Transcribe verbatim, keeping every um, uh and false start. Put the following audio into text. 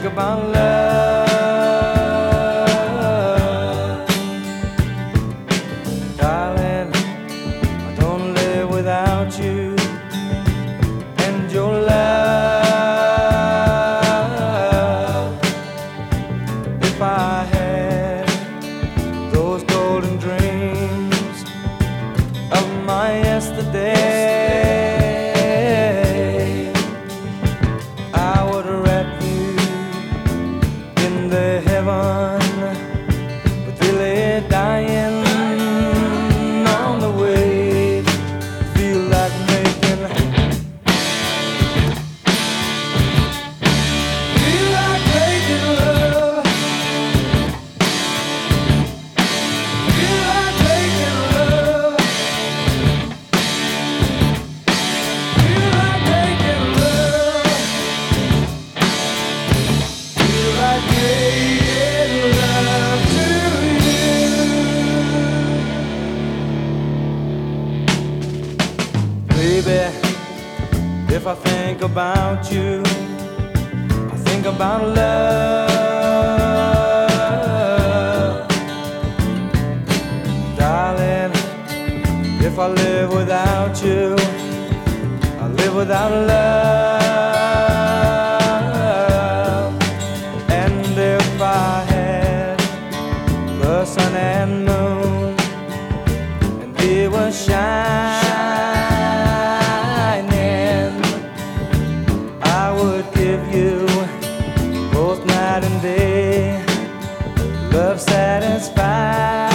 think about love, darling, I don't live without you and your love. If I had those golden dreams of my yesterday, I would wrap you in the heaven, but really dying on the way. Feel like making, feel like making love, feel like making love, feel like making love, feel like making love to you. Baby, if I think about you, I think about love. Darling, if I live without you, I live without love. And if I had the sun and moon, and they were shining, I would give you both night and day love satisfied.